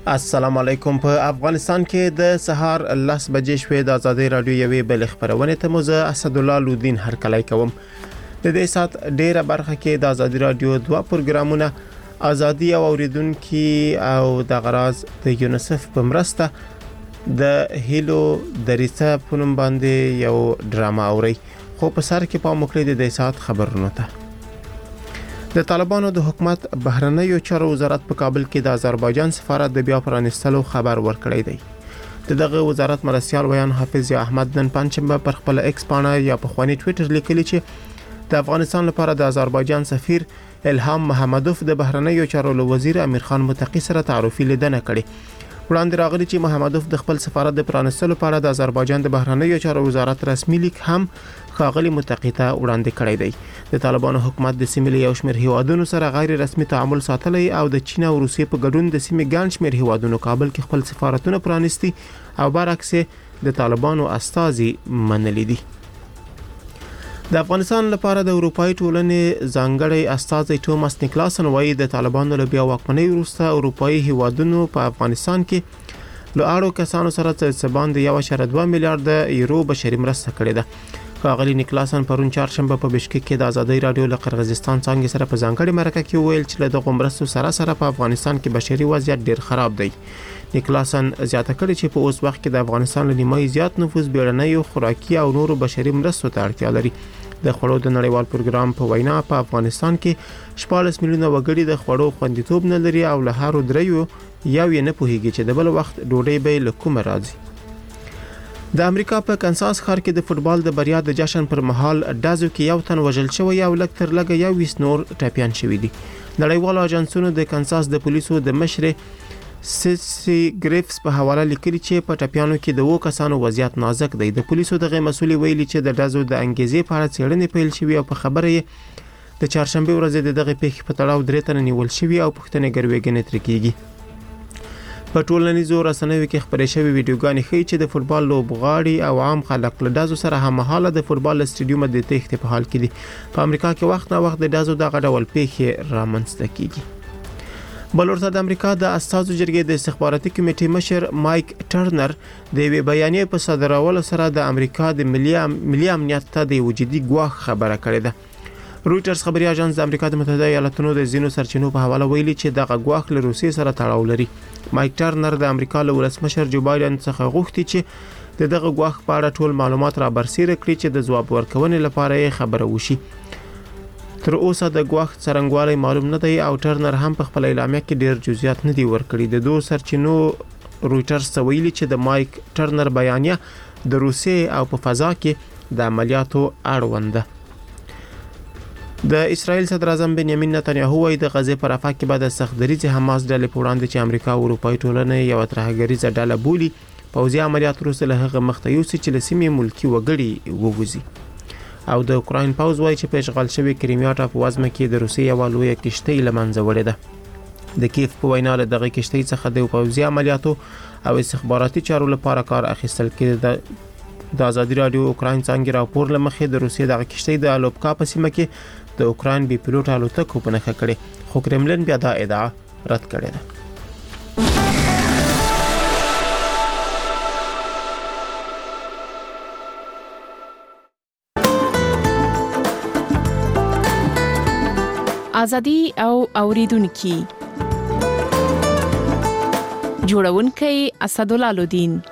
السلام علیکم. په افغانستان کې د سهار 10 بجې شوې د ازادي رادیو یوې بل خبرونه ته مو زه اسد الله لودین هرکلی کوم. د دې سات ډیره برخه کې د ازادي رادیو دوه پروګرامونه ازادي او اوریدونکو او د غراز د یونیسف په مرسته د هیلو دریڅه په نوم باندې یو ډراما اوري. خو په سر کې په مخکې د سات خبرونه ته د طالبانو د حکومت بهرنیو چارو وزارت په کابل کې د آذربایجان سفارت د بیا پرانیستلو خبر ورکړی دی. دغه وزارت مرستیال ویان حافظ احمد نن پنځمبه پر خپل ایکس پاڼه یا په خواني ټوئیټر لیکلی چې د افغانستان لپاره د آذربایجان سفیر الهام محمدوف د بهرنیو چارو وزیر امیر خان متقی سره تعارفي لیدنه کړې. وړاندې راغلی چې محمدوف د خپل سفارت د پرانیستلو لپاره د آذربایجان د بهرنیو چارو وزارت رسمي لیک هم ښاغلي متقی ته وړاندې کړی دی. د طالبانو حکومت د سیمې یو شمېر هیوادونو سره غیر رسمي تعامل ساتلی او د چین او روسیې په ګډون د سیمې ګڼ شمېر هیوادونو کابل کې خپل سفارتونه پرانیستي او برعکس د طالبانو استازي منلي دي. د افغانستان لپاره د اروپאי ټولنې ځانګړی استازي توماس نیکلاسن وایي د طالبانو له بیا واکمنۍ وروسته اروپאי هیوادونو په افغانستان کې له اړو کسانو سره څه باندې 1.2 میلیارډ یورو بشري مرسته کړې ده. ښاغلي نیکلاسن پرون چهارشنبه په بشکک کې د ازادي رادیو له قرغیزستان څنګه سره په ځانګړي مرکه کې ویل چې له دغه مرستو سره په افغانستان کې بشري وضعیت ډیر خراب دی. نیکلاسن زیاته کړې چې په اوس وخت کې د افغانستان له نیمایي زیات نفوس بیړنیو خوراکي او نورو بشري مرستو ته اړتیا لري. د خوړو د نړیوال پروګرام په وینا په افغانستان کې 14 میلیونه وګړي د خوړو خوندیتوب نه لري او له هر دریو یو نه پوهیږي چې د بل وخت ډوډۍ به له کومه راځي. د امریکا په کنساس ښار کې د فوتبال د بریا د جشن پر مهال ډازو کې یو تن وژل شوی او لږ تر لږه 20 نور ټپيان شوي دي. نړیوالو اجنسونو د کنساس د پولیسو د مشر سیسی ګریفز په حواله لیکلي چې په ټپيانو کې د 2 کسانو وضعیت نازک دی. د پولیسو دغه مسؤل ویلي چې د ډازو د انګیزې په اړه څېړنې پیل شوې او په خبره یې د چهارشنبه ورځ دغه پیښې په تړاو 3 تن نیول شوي او پوښتنې ګروېږنې تر کېږي. په ټولنیزو رسنیو کې خبرې شوې ویډیوګانې ښیي چې د فوتبال لوبغاړي او عام خلک له ډازو سره هممهاله د فوتبال سټیډیوم د تېښتې په حال کې دي. په امریکا کې وخت نه وخت د ډازو دغه ډول پیښې رامنځته کیږي. بل ورته د امریکا د استازو جرګې د استخباراتي کمیټې مشر مایک ټرنر د یوې بیانیې په صادرولو سره د امریکا د ملي امنیت ته د وجودي ګواښ خبره کړې ده. رويټرز خبري اژانس د امریکا د متحده ایالاتونو د ځینو سرچینو په حواله ویلي چې دغه ګواښ له روسیې سره تړاو لري. مایک ټرنر د امریکا له ولسمشر جو بایدن څخه غوښتي چې دغه ګواښ په اړه ټول معلومات را برسېره کړي چې د ځواب ورکونې لپاره یې خبره وشي. تر اوسه د ګواښ څرنګوالی معلوم نه دی او ټرنر هم په خپل اعلامیه کې ډیر جزئیات نه دي ورکړي. د دوه سرچینو رويټرز ویلي چې د مایک ټرنر بیانیه د روسیې او په فضا کې د عملیاتو اړوند ده. د اسرائیل صدر اعظم بنیامین نتنیاهو وايي د غزې پر افق کې بعد سخت دریځ حماس ډلې په وړاندې چې امریکا او اروپאי ټولنه یو ترهګریزه ډله بولي پوځي عملیات وروسته له هغه مخته یوسي چې له سیمې ملکی وګړي ووځي. او د اوکراین پوځ وايي چې په اشغال شوی کریمیا ټاپووزمه کې د روسیې یو لوی کشتۍ له منځه وړې ده. د کیف په وینا له دغه کشتۍ څخه د پوځي عملیاتو او استخباراتي چارو لپاره کار اخیستل کېده. د ازادي رادیو اوکراین څنګه راپور لمخې د روسیې دغه کشتۍ د الوبکا په سیمه کې د اوکراین بي پيلوټ الوتکو په نښه کړې، خو کرملن بیا دا ادعا رد کړې ده. ازادي او اوریدونکو جوړونکي اسد الله لودین.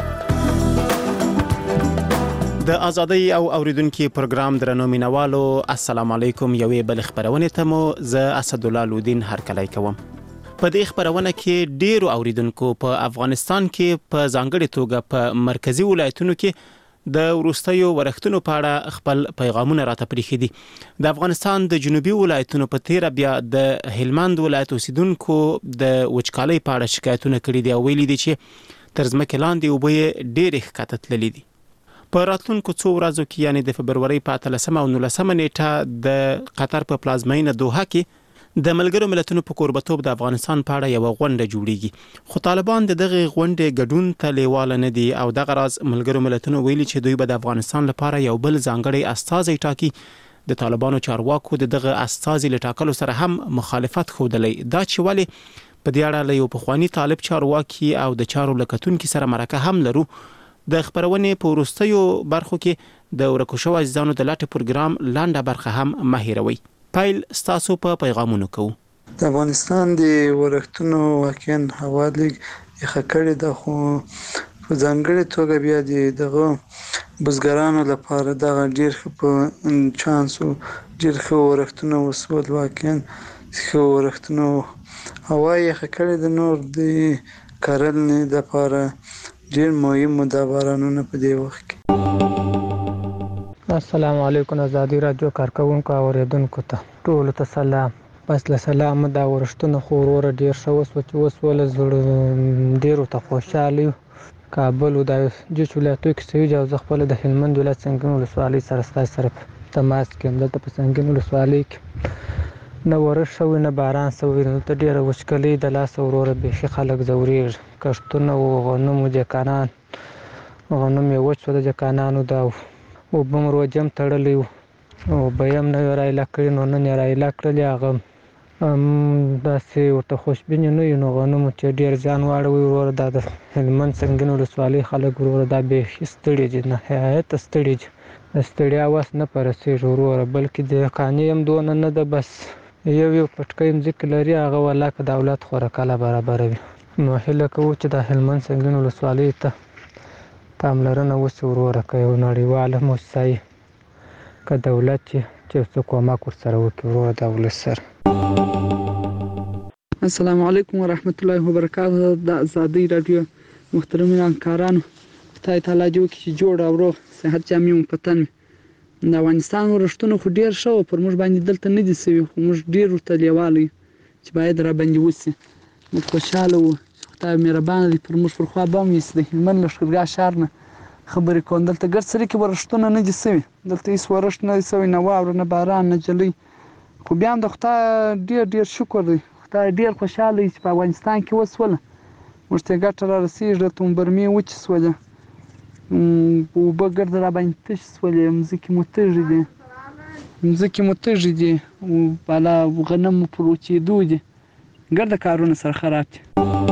د ازادي او اوریدونکو پروګرام درنو مینوالو السلام علیکم. یوې بل خبرونه ته مو زه اسد الله لودین هرکلی کوم. په دې خبرونه کې ډیرو اوریدونکو په افغانستان کې په ځانګړي توګه په مرکزی ولایتونو کې د وروستیو ورښتونو په اړه خپل پیغامونه راته پریښي دي. د افغانستان د جنوبي ولایتونو په تیر بیا د هلمند ولایت اوسیدونکو د وچکالۍ په اړه شکایتونه کړي دي او ویلي دي چې تر ځمکې لاندې اوبه ډېرې ښکته تللي دي. په راتلونکو څو ورځو کې یعنی د فبرورۍ په 13 او 19 نیټه د قطر په پلازمینه دوحه کې د ملګرو ملتونو په کوربتوب د افغانستان په اړه یو غونډه جوړیږي. خو طالبان د دغه غونډې ګډون ته لیواله نه دي او دغه راز ملګرو ملتونو ویلي چې دوی به د افغانستان لپاره یو بل ځانګړی استازی ټاکي. د طالبانو چارواکو دغه استازي لټاکلو سره هم مخالفت خوده. دا چې ولی په دې اړه له یو پخوانی طالب چارواکي او د چارو لکتونکو سره مرکه هم لرو. د خبرونې په وروستیو برخو کې د ورکو شوو عزیزانو د لاټ پروګرام لاندې برخه هم مهیروي. پایل ستاسو په پیغامونو کوو. د افغانستان د ورښتونو واقعا هوا لږ یخه کړې ده، خو په ځانګړې توګه بیا دغه بزګرانو لپاره دغه ډېر ښه په چانس و، ډېر ښه ورښتونه وسول. واقعا ښه ورښتونه هوا یخه کړې ده. نور د کرنې لپاره ډېر مهم ده بارانونه په دې وخت کې. السلام علیکم ازادي رادیو کارکونکو او اوریدونکو ته ټول ته سلام. پس له سلام دا ورښتونه خو وروره ډېر ښه وسو چې وسول، زړه ډېرو ته خوشحاله یو. کابل و د جوش ولایتو کې سوي او زه خپل د هلمند ولایت سنګین ولسوالۍ سره ستاسو سره تماس کې یم. دلته په سنګین ولسوالۍ کې نه ورښت شوی نه باران شوی، دلته ډېره وچکلي د لاسه وروره بیخي خلک ځورېږي. کښتونه و غنمو جکانان، غنم یې وچ شو د جکانانو، دا اوبه هم روجه هم تړلی و، اوبه یې هم نه وې رایله کړي، نو نن یې رایله کړلې. هغه داسې ورته خوشبینې نه وي، نو غنمو چې ډېر زیان واړوي وروره. دا د هلمند سنګین ولسوالۍ خلک وروره دا بیخي ستړي دي، نهایته ستړي دي، د ستړیا وس نه په رسېږي وروره. بلکې دهقاني هم دونه نه ده، بس یو پټکی مځکې لري، هغه والله که دولت خوراکله برابروي. نو هیله کوو چې د هلمند سنګین ولسوالۍ ته پاملرنه وشي وروره، که یو نړیواله موسسه یې که دولت چې څه کومک ورسره وکړي وروره د ولس سره. السلام علیکم ورحمت الله وبرکاته. د ازادي رادیو محترمین همکارانو، خدای تعالی دې وکړي چې جوړ او روغ صحت جامع مو په تن وي. د افغانستان ورښتونه خو ډېر ښه وو، پر موږ باندې دلته نه دي سوي، خو موږ ډېر ورته لیواله یو چې باید را باندې وسي. موږ خوشحاله وو، خدای مهربانه دی، پر موږ پر خوا به هم ویسي. د هلمند لښکرګاه ښار نه خبرې کوم، دلته ګرد سري کې ورښتونه نه دي سوي، دلته هېڅ ورښت نه دی سوی، نه واوره نه باران نه جلۍ. خو بیا هم د خدای ډېر شکر دی، خدای ډېر خوشحاله دی چې په افغانستان کې وسوله. موږ ته یې ګټه را رسېږي. دلته مو برمې وچې سولې، اوبه ګرد را باندې تشې سولې، مځکې مو تږې دي، بالا غنم مو پر وچېدو دي، ګرده کارونه سره خراب دي.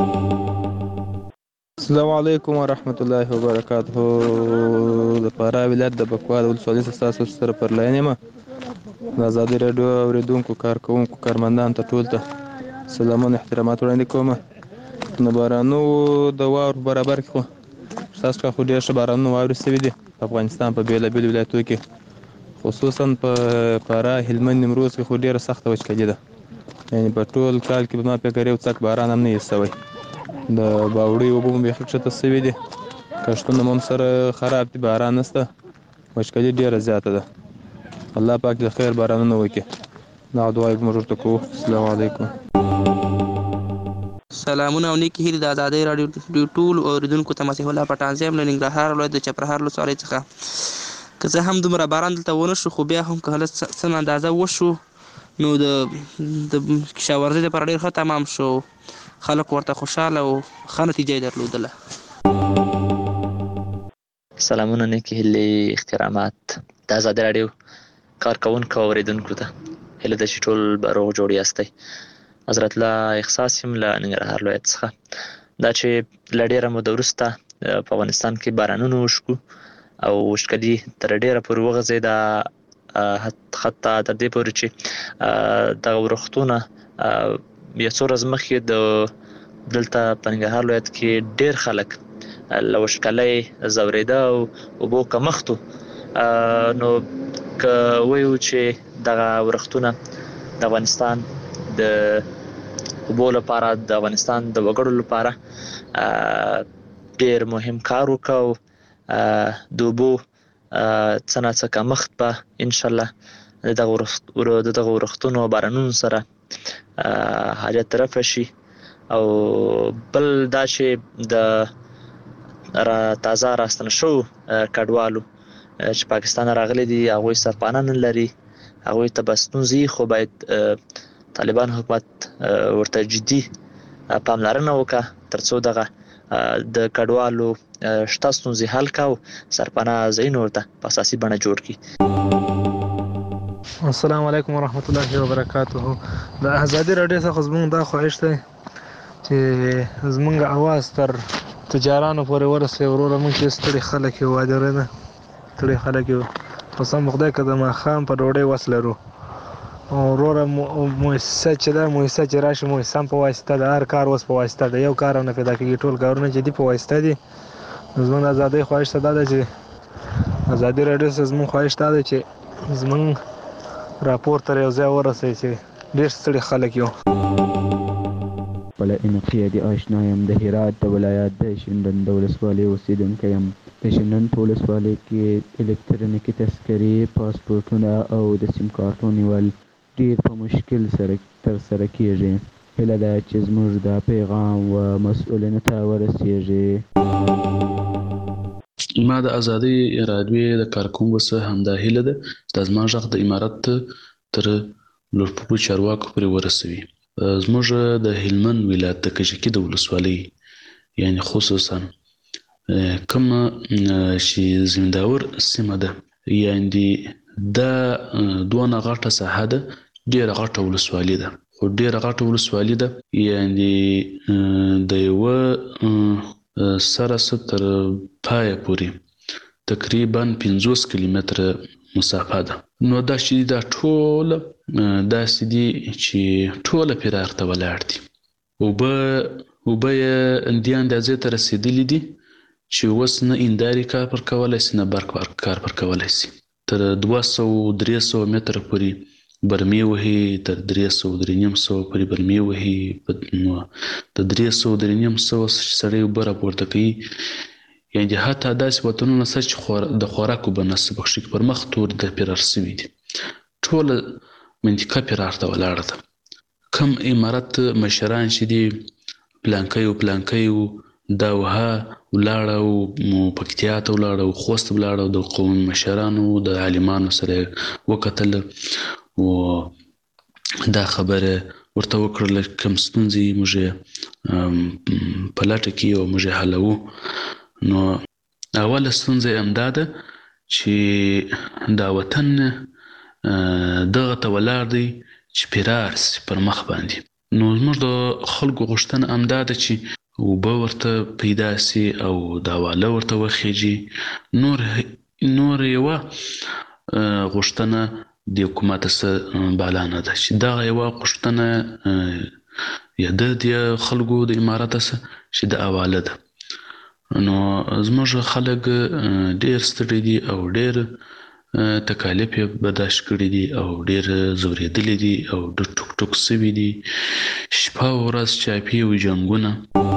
السلام علیکم ورحمت الله وبرکاته. د فراه ولایت د بکوال ولسوالۍ څخه تاسو سره پر لاین یم. د ازادي راډیو اوریدونکو کارکوونکو کارمندان ته ټول ته سلامونه احترامات وړاندې کوم. د بارانو د واورو برابر کې خو ستاسو خو ډېر ښه بارانونه واورې سوي دي په افغانستان په بېلابېلو ولایتو کې، خصوصا په فراه، هلمند، نیمروز کې خو ډېره سخته وچکلي ده. یعنې په ټول کال کې به ما فکر یو څک باران هم نه وي سوی. د باوړۍ اوبه مو بیخي ښکته سوي دي، کښتونه مو هم سره خراب دي، باران نشته، وچکلي ډېره زیاته ده. الله پاک د خیر بارانونه وکړي، دا دعا موږ ورته کوو. السلام علیکم. سلامونه او نیکی هیلې د ازادۍ راډیو ټول اوریدونکو ته مسیح الله پټان زیم له ننګرهار ولایت د چپرهار ولسوالۍ څخه. که څه هم دومره باران دلته ونه شو، خو بیا هم که هله څه اندازه وشو، نو د کشاورزۍ لپاره ډېر ښه تمام شو، خلک ورته خوشحاله او ښه نتیجه یې درلودله. سلامونه نیکې هیلې احترامات د ازادۍ راډیو کارکوونکو او اوریدونکو ته هیله ده چې ټول به روغ جوړ یاستئ. حضرت الله احساس یم له ننګرهار ولایت څخه. دا چې له ډېره موده وروسته په افغانستان کې بارانونه وشکو او وچکلي تر ډېره پورې وغځېده، حتی تر دې پورې چې دغه ورښتونه یو څو ورځې مخکې دلته په ننګرهار ولایت کې ډېر خلک له وچکلۍ ځورېده او اوبو کمښت و. نو که وایو چې دغه ورښتونه د افغانستان د اوبو لپاره، د افغانستان د وګړو لپاره ډېر مهم کار وکړو، د اوبو څه نه څه کمښت به انشاءالله د دغه ورښتونو او بارانونو سره حاجت رفع شي. او بل دا چې د تازه راستنه شوو کډوالو چې پاکستان راغلي دي، هغوی سرپناه نه لري، هغوی ته به ستونزې، خو باید طالبان حکومت ورته جدي پاملرنه وکړه تر څو دغه د کډوالو شته ستونزې حل کړه او سرپناه ځایونه ورته په اساسي بڼه جوړ کړي. السلام علیکم ورحمت الله وبرکاته. د ازادي راډیو څخه زموږ دا خواهش دی چې زمونږ اواز تر تجارانو پورې ورسوي. وروره موږ چې ستړي خلک یو واجره نه ستړي خلک یو خو سم خدای که د ماښام په ډوډۍ وس لرو. وروره مؤسسه چې ده مؤسسه چې راشي مؤسسه هم په واسطه ده. هر کار اوس په واسطه ده. یو کار هم نه پیدا کېږي. ټول کارونه چې دي په واسطه دي. زمونږ د ازادۍ خواهش ته دا ده چې ازادي راډیو څخه زمونږ خواهش دا ده چې زمونږ راپور تر یو ځای ورسوي چې ډېر ستړي خلک یو. خپله انقیادي آشنا یم. د هرات د ولایت د شینډنډ د ولسوالۍ اوسېدونکی یم. د شینډنډ په ولسوالۍ کې الکترونیکي تذکرې، پاسپورټونه او د سیم کارتو نیول ډېر په مشکل سره ترسره کېږي. هیله ده چې زموږ دا پیغام و مسؤلینو ته ورسیږي. ما د ازادۍ راډیو د کارکوونکو څخه همدا هیله ده چې دا زما غږ د امارت تر لوړپوړو چارواکو پورې ورسوي. زموږ د هلمند ولایت د کجکي د ولسوالۍ یعنی خصوصا کوم چې زمینداور سیمه ده یعنی دا دونه غټه ساحه ده، ډېره غټه ولسوالي ده. خو ډېره غټه ولسوالي ده یعنی د یوه سره تر پایه پورې تقریبا 50 کیلومتره مسافه ده. نو دا چې دا ټوله داسې دي چې ټوله پرې ارته ولاړ دي. اوبه یې دې اندازې ته رسېدلي دي چې اوس نه هندارې کار پر کولی سي نه برق کار پر کولی سي. تر 200-300 متره پورې برمې وهي، تر 300-350 پورې برمې وهي. نو د 300-350 سړی اوبه راپورته کوي. یعنې حتی داسې وطنونه شته چې د خوراک اوبه نشته پکښې کې پر مخ تور د پرار سوي دي. ټوله منطقه پرار ته ولاړه ده. کم امارت مشران چې دي پلانکی و دا وها ولاړه و پکتیا ته ولاړه و خوست ولاړه و د قومي مشرانو د عالمانو سره وکتل و دا خبره ورته وکړله کوم ستونزې موږ یې په لټه کې او موږ یې حلوو. نو اوله ستونزه یې همدا ده چې دا وطن دغه ته ولاړ دی چې پرار سي پر مخ باندې. نو زموږ د خلکو غوښتنه همدا ده چې اوبه ورته پیدا سي او دا واله ورته وخیږي. نور یوه غوښتنه د حکومت څخه بالا نه ده چې دغه یوه غوښتنه یا د خلکو د امارت څخه چې د حواله ده. نو زموږ خلک ډېر ستړي دي او ډېر تکالیف یې برداشت کړي دي او ډېر ځورېدلي دي او ډېر ټوک ټوک سوي دي. شپه او ورځ چاپي او جنګونه.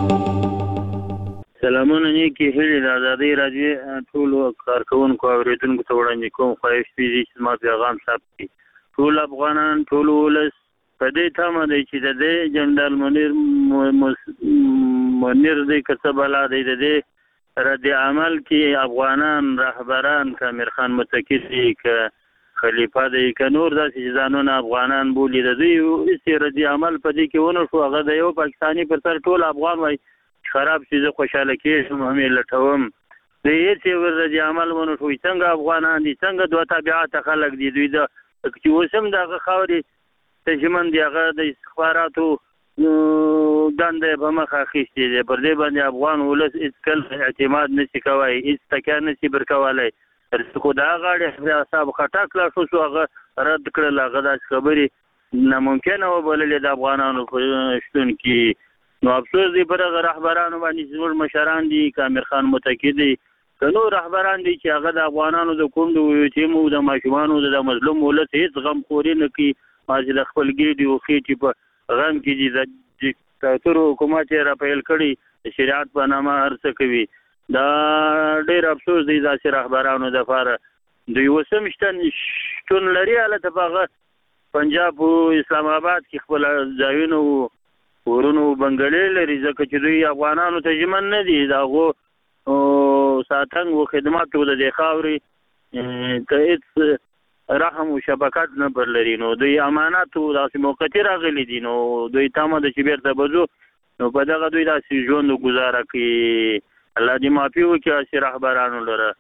سلامونه نیکې هیلې د ازادۍ راډیو ټولو کارکوونکو او اورېدونکو ته وړاندې کوم. خواهش پېږي چې زما پیغام ثبت کړي. ټول افغانان، ټول ولس په دې تمه دی چې د دې جنرال منیر دی که څه بلا دی د دې رد عمل کې افغانان رهبران که امیر خان متکي دی که خلیفه دی که نور داسې چې ځانونه افغانان بولي د دوی هېڅ رد عمل په دې کې ونه شو. هغه د یو پاکستاني پر سر ټول افغان وایي خراب شي زه خوشحاله کېږم هم یې لټوم. د هېڅ یو رد عمل ونه شو. څنګه افغانان دي، څنګه دوه تابعاته خلک دي. دوی د چې اوس هم د هغه خاورې تجمن دي، هغه د استخباراتو دنده یې په مخه اخیستې دی. پر دې باندې افغان ولس هېڅکله اعتماد نشي کولی، هېڅ تکیه نشي برکولی. خو د هغه اړې اعصاب خټک لا شو هغه رد کړل. هغه داسې خبرې ناممکنه وبللې د افغانانو په شتون کې. نو افسوس دی پر هغه رهبرانو باندې چې زموږ مشران دي که امیر خان متکي دی که نور رهبران دي چې هغه د افغانانو د کونډو یتیمو د ماشومانو د مظلوم ولس هېڅ غمخوري نه کوي. چې د خپل ګېډې او خېټې په غم کې دي. د دیکتاتور حکومت یې راپیل کړي د شریعت په نامه هر څه کوي. دا ډېر افسوس دی داسې رهبرانو دپاره. دوی اوس هم شتون لري هلته په هغه پنجاب او اسلام آباد کې خپل ځایونه ورونو بنګلې لري ځکه چې دوی افغانانو ته ژمن نه دي. د هغو ساتنګ و خدماتو د دې خاورې ته هېڅ رحم او شفقت نه پر لري. نو دوی امانت او داسې موقتي راغلي دي. نو دوی تمه ده چې بېرته به ځو. نو په دغه دوی داسې ژوند ګزاره کړي. الله دې معافي وکړي هسې رهبرانو لره.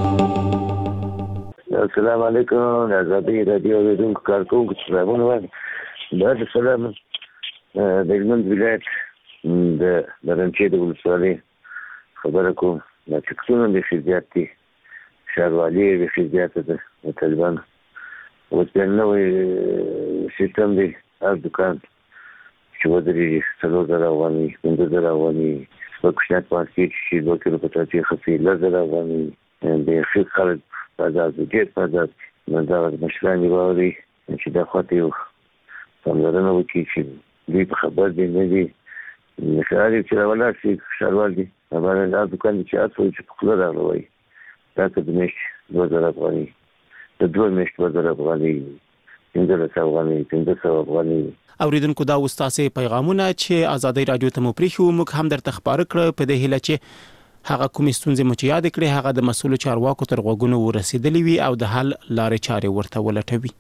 السلام علیکم. د ازادۍ راډیو اورېدونکو کارکوونکو ته سلامونه وایم. دا د سلام د هلمند ولایت د برنچې د ولسوالۍ خبره کوم دا ټکسونه د خزیات دي شاروالي د خزیات د طالبان اوس بیا نوې سیستم دی هر دکان چې ودرېږي 3,000 افغانۍ 15,000 افغانۍ په کوچنیات مارکېټ چې 2 کیلو په تاچې خفي 10,000 افغانۍ د خیل خلک بازار د ډېر بازار نو دا مشران دی واوري چې دا خواته یو پاملرنه وکړي چې دوی په خبر دي نه دي مشران چې راولاړ شي ښاروال دي باندې دا دکان چې اصل چې په خوله راغلی وایي دا که د میاشتې 2,000 افغانۍ د 2 میاشتې 2,000 افغانۍ 15,000 افغانۍ 1500 افغانۍ اوریدونکو دا وستاسې پیغامونه چې آزادۍ رادیو ته مو پریښو موږ هم درته خبر کړ په دې هیله چې هغه کومې ستونزې مو چې یاد کړې هغه د مسؤلو چارواکو تر غوږونو ورسېدلې وي او د حل لارې چارې ورته ولټوي.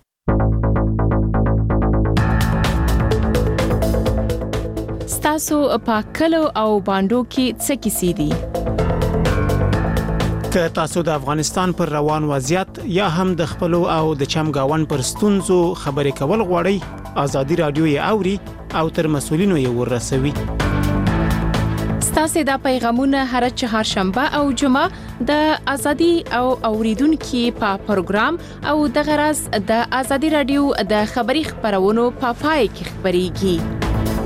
ستاسو په کلو او باندو کې څه کیسې دي؟ که تاسو د افغانستان پر روان وضعیت یا هم د خپل او د چمګاون پر ستونزو خبرې کول غواړئ آزادي رادیو یې اوري او تر مسؤلینو یې ورسوي. ستاسو د پیغامونه هر چهارشنبه او جمعه د آزادي او اوریدونکو په پروګرام او د غرض د آزادي رادیو د خبري خبرونو په پای کې خبريږي.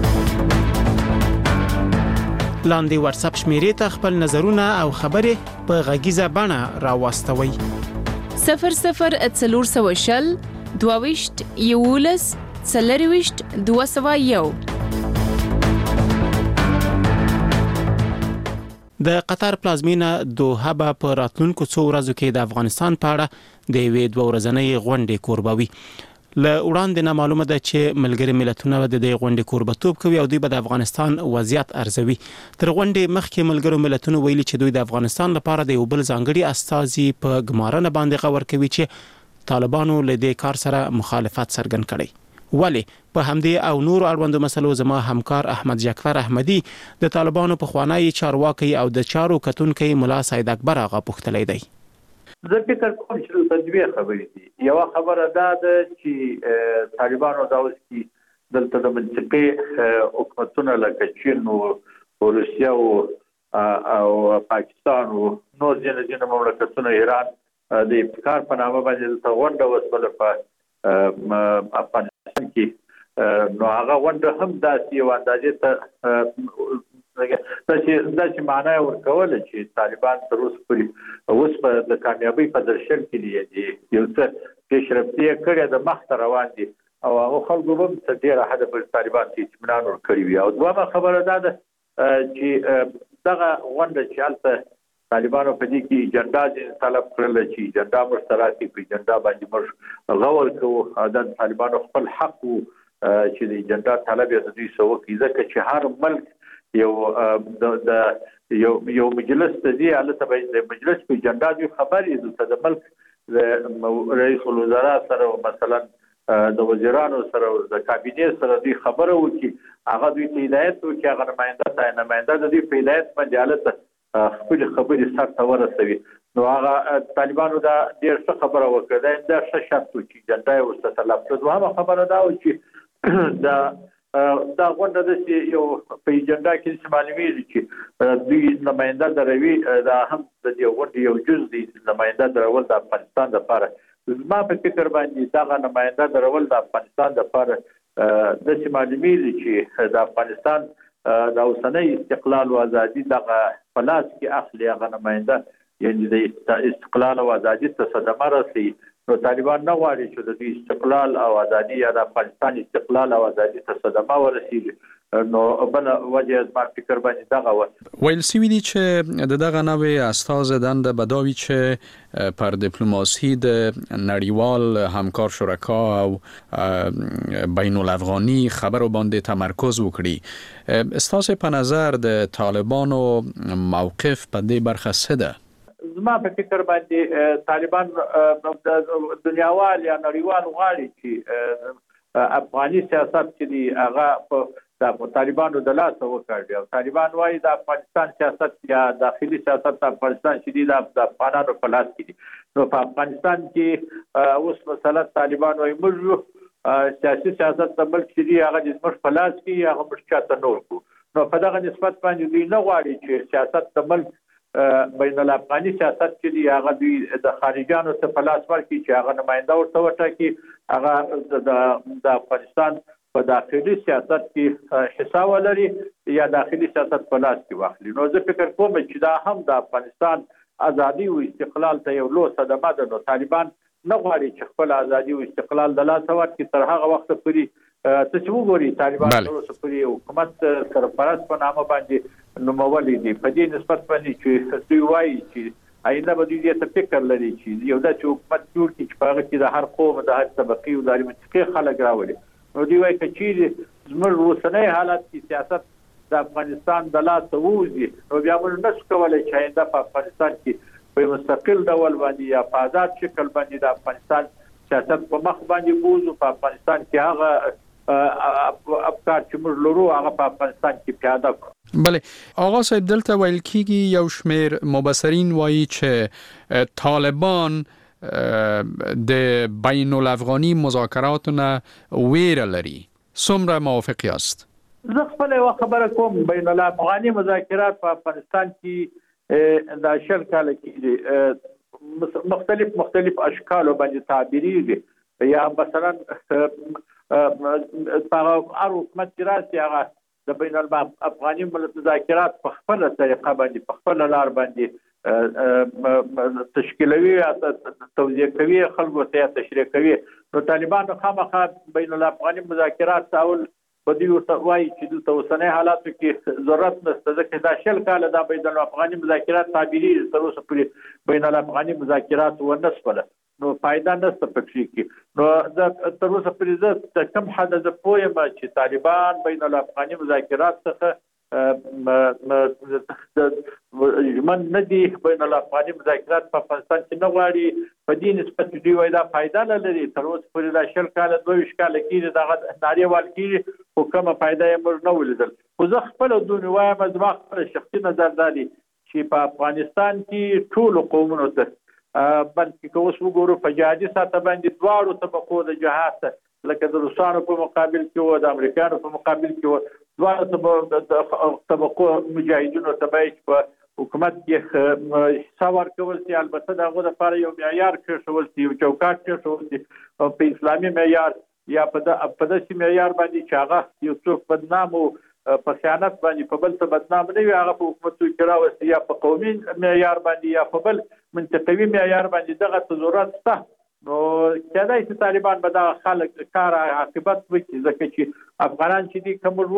لاندې واتس اپ شمیرې ته خپل نظرونه او خبرې په غږیزه بڼه راوستوي. 0040 22 یولس 40 201. د قطر پلازمینه دوحه په راتلونکو څو ورځو کې د افغانستان په اړه د یوې 2 ورځنۍ غونډې کوربوي. له وړاندې نه معلومه ده چې ملګری ملتونه د دې غونډې کوربتوب کوي او دوی به د افغانستان وضعیت ارزوي. تر غونډې مخکې ملګرو ملتونو ویلي چې دوی د افغانستان لپاره د یو بل ځانګړي استازي په ګمارنه باندې خبر کوي چې طالبانو له دې کار سره مخالفت څرګند کړي. ولی په همدې او نور اړوندو مسلو زما همکار احمد جعفر احمدي د طالبانو په خوانی چارواکي او د چارو کتونکي مولا سید اکبر آغا پوښتلی دی. زه فکر کوم چې د تدویه خبرې دي. یو خبره ده چې طالبانو دا اوس کې دلته د منطقي حکومتونو لکه چین او روسیا او پاکستان او نور ځینې مملکتونو ایران د ابتکار په نامه باندې د غونډه وسوله په افغانستان کې نو هغه غونډه هم داسې یو اندازې ته دا چې معنی ورکول چې طالبان تر اوسه پورې اوس په د کامیابی په درشل کې دي یو څه پیشرفتي کړې د مخ ته روان دي او هغه خلکو هم څه ډیره حد پر طالبان ته اطمینان ورکړي وي. او دوه خبره ده چې دغه غونډه چې البته طالبانو په دې کې اجنډا طلب کړل چې اجنډا مشترکي په اجنډا باندې موږ غور کوو د طالبانو خپل حق چې د اجنډا طلب یې د دوی سو کې ځکه چې هر ملک یو مجلس ته دی البته د مجلس په اجنډا دی خبرې د ملک رئیس الوزرا سره مثلا د وزیرانو سره د کابینه سره دی خبره وکي هغه دوی ته هدایت وکي هغه نماینده د دې په هدایت باندې البته خپل خبرې سره ورسوي. نو هغه طالبانو دا ډیر څه خبره وکړه دا څه شرط وکي اجنډا یې ورته طلب کړو. هغه خبره دا و چې دا غونډه د یو په اجنډا کې معلومیږي چې دوی نماینده دروي دا هم د دې غونډې یو جز دی نماینده درول د افغانستان لپاره. زما په فکر باندې دا نماینده درول د افغانستان لپاره د معلومیږي چې د افغانستان د اوسنۍ استقلال او ازادي دغه پلاس کې اخلي هغه نماینده یعنی د استقلال او ازادي ته صدمه رسي. نو طالبان نه غواړي چې د استقلال او ازادي یا د افغانستان استقلال او ازادي ته صدمه ورسیږي. نو بل وجه از ما فکر باندې دغه ویل سوي دي چې دغه نوې استاز دند بداوی چې پر دیپلماسی د نړیوال همکار شرکا او بین الافغانی خبرو باندې تمرکز وکړي. استاز په نظر د طالبانو موقف په دې برخه څه ده؟ زما په فکر باندې طالبان د دنیاوال یا نړیوال غواړي چې افغاني سیاست چې دی هغه د طالبانو د لاس وکړي او طالبان وايي د افغانستان سیاست یا داخلي سیاست د افغانستان چې دی د افغانانو په لاس کې دي. نو په افغانستان کې اوس مثلا طالبان وايي موږ سیاسي سیاست د ملک چې دی هغه د موږ په لاس کې هغه موږ چاته نور کو. نو په دغه نسبت باندې دوی نه غواړي چې سیاست د ملک بین الافغاني سیاست چې دی هغه دوی د خارجيانو څخه په لاس ورکړي چې هغه نماینده ورته وټاکي، هغه د افغانستان په داخلي سیاست کې حصہ ولري یا داخلي سیاست په لاس کې واخلي. نو زه فکر کوم چې دا هم د افغانستان ازادي او استقلال ته یو لوی صدمه ده. نو طالبان نه غواړي چې خپل ازادي او استقلال د لاس ورکړي تر هغه وخت پورې ته چې وګوري طالبان تر اوسه پورې حکومت سرپرست په نامه باندې نومولي دي. په دې نسبت باندې چې دوی وایي چې آینده به دوی ته فکر لري چې یو داسې حکومت جوړ کړي چې په هغه کې د هر قوم د هر طبقې او د هر منطقې خلک راولي. نو دوی وایي که چیرې زموږ اوسنی حالت کې سیاست د افغانستان د لاسه ووځي نو بیا موږ نشو کولی چې آینده په افغانستان کې په مستقل ډول باندې یا په آزاد شکل باندې د افغانستان سیاست په مخ باندې بوزو. په افغانستان کې هغه افکار چې موږ لرو هغه په افغانستان کې پیاده کړو. بله آقا صاحب دلته ویل کیږي یو شمیر مبصرین وایي چې طالبان د بین الافغاني مذاکراتونه ویره لري. څومره موافق یاست؟ زه خپل یو خبره کوم، بین الافغاني مذاکرات په افغانستان کې د 10 کال کې مختلف اشکال باندې تعبیرېږي. یا مثلا هر حکومت چې راشي هغه د بین الافغاني مذاکرات په خپل طریقه باندې په خپل لار باندې تشکیلوي یا توضیح کوي، خلکو ته تشریح کوي. نو طالبان خامخا بین الافغاني مذاکرات اول په دې ورته وایي چې دلته اوسنی حالاتو کې ضرورت نشته، ځکه دا 10 کال د بین الافغاني مذاکرات تعبیرېږي تر اوسه پورې بین الافغاني مذاکرات ونه شوله. نو فایده نشته پکې کې. نو تر اوسه پورې زه د کوم حد زه پوه یم چې طالبان بین الافغاني مذاکرات څخه ژمن نه دي. بین الافغاني مذاکرات په افغانستان کې نه غواړي. په دې نسبت دوی وایي دا فایده نه لري. تر اوسه پورې دا 10 کاله 22 کاله کېږي دغه نارې وال کېږي خو کومه فایده یې موږ نه ولیدل. خو زه خپله دونې وایم، زما خپل شخصي نظر دا دی چې په افغانستان کې ټولو قومونو ته بلکې که اوس وګورو په جهادي سطح باندې دواړو طبقو د جهاد ته لکه د روسانو په مقابل کې و د امریکانو په مقابل کې و دواړو طبقو مجاهدینو ته باید په حکومت کې حصه ورکول شي. البته د هغو دپاره یو معیار کېښول شي، یو چوکاټ کېښول شي په اسلامي معیار یا په داسې معیار باندې چې هغه یو څوک بدنام و په خیانت باندې په بل څه بدنام نه وي، هغه په حکومتو کې راوستي یا په قومي معیار باندې یا په بل منطقوي معیار باندې دغه ضرورت شته. نو کېدای شي طالبان به دغه خلک کار عاقبت وکړي، ځکه چې افغانان چې دي که موږ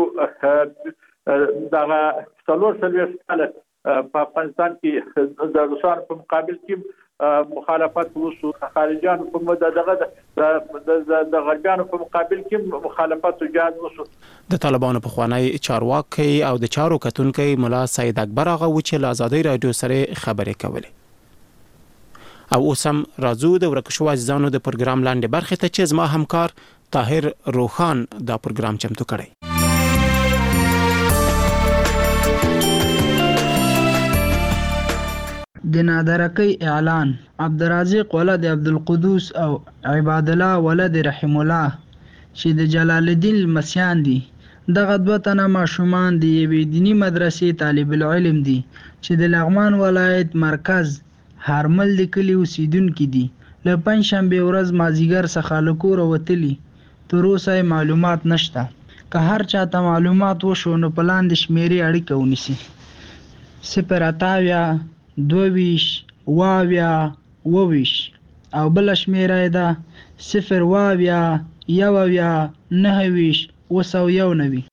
وګورو دغه 44 کاله په افغانستان کې د روسانو په مقابل کې مخالفت وشو، خارجيانو په دغه د غربیانو په مقابل کې مخالفت او جهاد وشو. د طالبانو په خوانی چارواکي او د چارو کتونکي مولا سید اکبر هغه و چې له آزادۍ رادیو سره خبرې کولې. او اوس هم راځو د ورکشو عزیزانو د پروګرام لاندې برخه ته چې زما همکار طاهر روخان دا پروګرام چمتو کړی. د نادرکی اعلان عبدالرازق ولد عبدالقدوس او عباد الله ولد رحم الله چې د جلال الدین المسیان دي. دغه دوه تنه ماشومان د یوې دینی مدرسې طالب العلم دي چې د لغمان ولایت مرکز هرمل د کلي اوسیدونکي دي. له پنجشنبې ورځ مازدیګر څخه له کوره وتلي، تر اوسه معلومات نشته. که هر چاته معلومات وشو نو په لاندې شمیرې اړیکه ونیسي: 0 22 22 او بل شمیره ده 0 29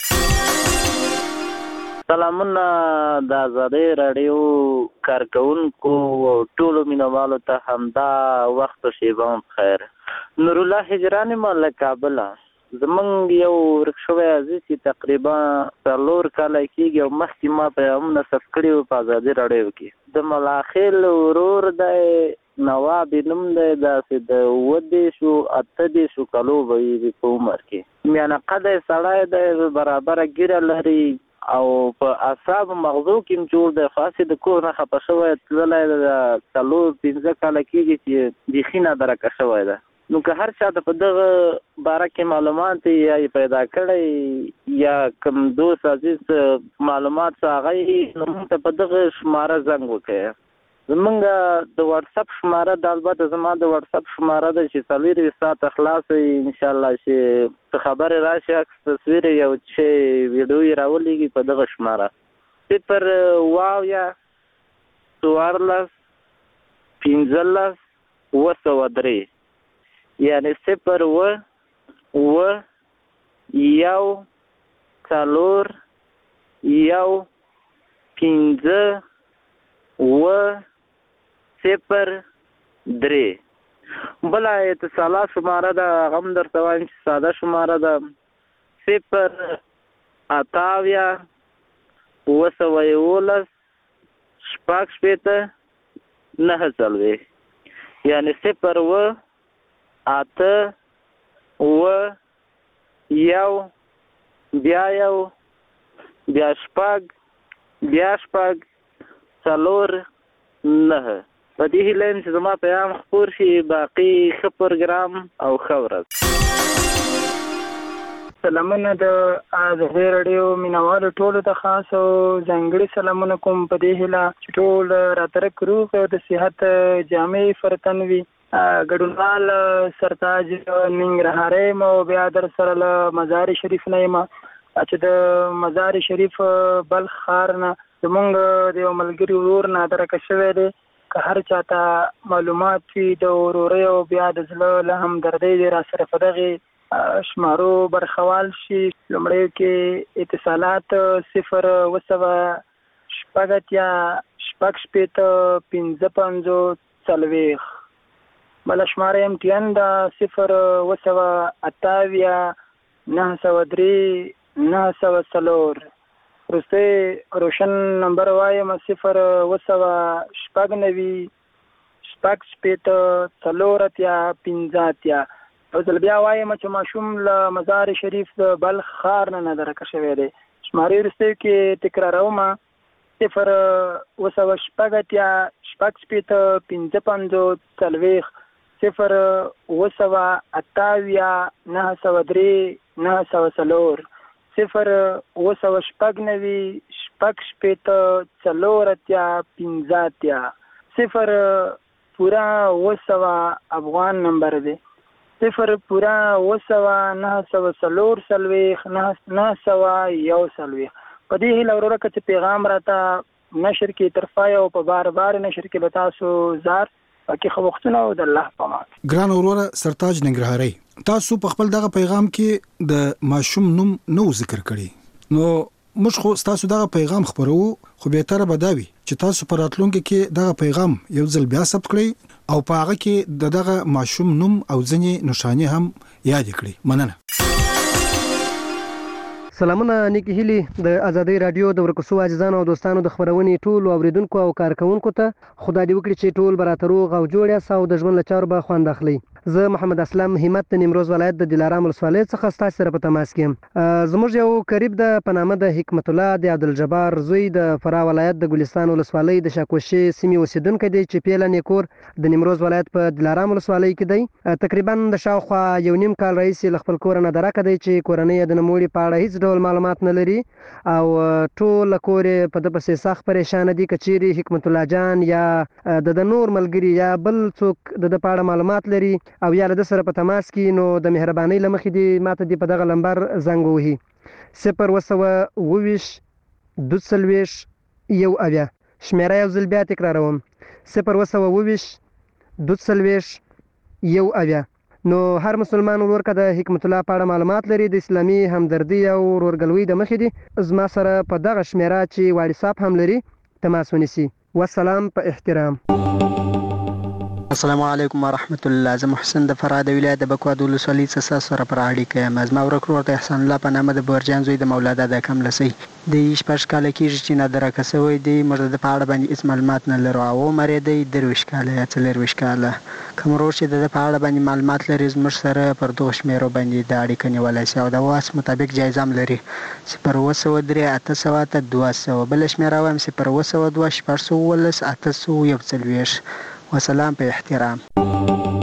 سلامونه د آزادۍ رادیو کارکونکو ټولو مینوالو ته همدا وخت او شیبه بخیر. نور الله هجران مله کابل. زمونږ یو ورک شوی عزیز چې تقریبا 4 کاله کېږي او مخکې ما په هم نصب کړي وو په آزادۍ راډیو کې. د ملاخیل ورور دی نواب نوم دی، داسې د 28 کالو به وي په عمر کې. میانه قده سړی دی، برابره ږیره لري او په اعصاب مغزو کې جوړ دی. خاصې د کور نه خفه شوی تللی د 4-5 کاله کېږي چې بیخي نادرکه شوی ده. نو که هر چا د په دغه باره کې معلومات یا پیدا کړی یا کوم دوست عزیز معلومات هغه نو موږ ته په دغه شماره زنګ وکړي. زمونږ د واتس اپ شماره د البته زما د واتس اپ شماره ده چې 24 ساعت خلاص ان شاء الله چې خبر راشي عکس تصویر یو چې ویډیو راولېږي په دغه شماره 0 یا 14 15 وسوادري یعنی 0 و یو 4 یو 15 و 0 3 بلا اتصالات شماره ده غم درته وایم چې ساده شماره ده 0 اتاویا 211 شپږ شپېته 9 یعنی 0 و 8 و یو بیا یو بیا شپږ بیا شپږ 4 9 په دې هیله چې زما پیغام خپور شي. باقي ښه پروګرام او ښه ورځ. سلامونه د آزادۍ راډیو مینوالو ټولو ته خاص او ځانګړي سلامونه کوم په دې هیله چې ټول راترک روغ او د صحت جامې فرتن وي. ګډونوال سرتاج ننګرهاري مو بیا در سره له مزار شریف نه یم چې د مزار شریف بلخ ښار نه زمونږ د یو ملګري ورور نادرکه شوی دی. که هر چاته معلومات وي د ورورۍ او بیا د زړه له همدردۍ دی را سره په دغې شمارو برخوال شي. لومړیو کې اتصالات 0 و 7 یا 6 15 40 بله شماره MTN ده 0 و 7 903 904 وروستی روشن نمبر وایم 0 و 7 9 6 4 یا 15 او ځل بیا وایم چې ماشوم له مزار شریف د بلخ ښار نه نادرکه شوی دی. شمارې وروستیو کې تکراروم 0 و 7 یا 6 15 40 0 و 7 یا 903 904 0 و 7 9 6 4 یا 15 0 پورا و 7 افغان نمبر دی. 0 پورا و 7 904 901 په دې هیله وروره که چې پیغام راته نشر کې طرفای او په بار بار نشر کې به تاسو زار پکې خو وختونه او د الله په امان. ګران وروره سرتاج ننګرهاري تاسو په خپل دغه پیغام کې د ماشوم نوم نو ذکر کړی نو موږ خو تاسو دغه پیغام خبرو خو به تر بداوي چې تاسو پر راتلونکو کې دغه پیغام یو ځل بیا ثبت کړئ او په هغه کې دغه ماشوم نوم او ځنې نشانه هم یاد کړئ. مننه. سلامونه نیکی هیلی د آزادۍ رادیو د ورکوسو عزیزانو او دوستانو د خبرونې ټول اوریدونکو او کارکونکو ته خدای دې وکړي چې ټول براتر روغ او جوړ یاست او د ژوند له چارو به خوند اخلي. زه محمد اسلام همت د نیمروز ولایت د دلارام ولسوالۍ څخه ستاسو سره په تماس کې یم. زموږ یو قریب د پنامه د حکمت الله د عبدالجبار زوی د فراه ولایت د ګلستان ولسوالۍ د شاکوشي سیمې اوسیدونکی دی چې پیله نیکور د نیمروز ولایت په دلارام ولسوالۍ کې دی. تقریبا د شاوخوا یو نیم کال راهیسې له خپل کور نه درکه دی چې کورنۍ د نوموړي په اړه هیڅ ډول معلومات نه لري او ټول کور په د پسې سخت پریشان دي. کچيري حکمت الله جان یا د نور ملګری یا بل څوک د پاړه معلومات لري او یا د سره په تماس کې نو د مهرباني لمخې دی ماته دی په دغه لمبر زنګ وهي 0 2 یو اویا شمیره یو ځل بیا تکراروم 0 2 یو اویا. نو هر مسلمان ورکه د حکمت الله په اړه معلومات لري د اسلامي همدردي او ورورګلوي د مخې دی زما سره په دغه شمیره چې واتساپ هم لري تماس ونیسي. والسلام په احترام. السلام علیکم ورحمت الله. زه محسن د فراه د ولایت د بکواد ولسوالۍ څخه سره پر اړیکه یم. زما ورک ورور د احسان الله په نامه د بورجان زوی د مولا دادا کملسي د 14 کاله کېږي چې نادرکه شوی دی. موږ د په اړه باندې هیڅ معلومات نه لرو او عمر یې دی 23 کاله یا 24 کاله. کوم ورور چې د په اړه باندې معلومات لري زموږ سره پر دغه شمیرو باندې د اړیکه نیولی شي او د واس مطابق جایزه هم لري 0 800 200 بل شمیره وایم 0 2 800 والسلام په احترام.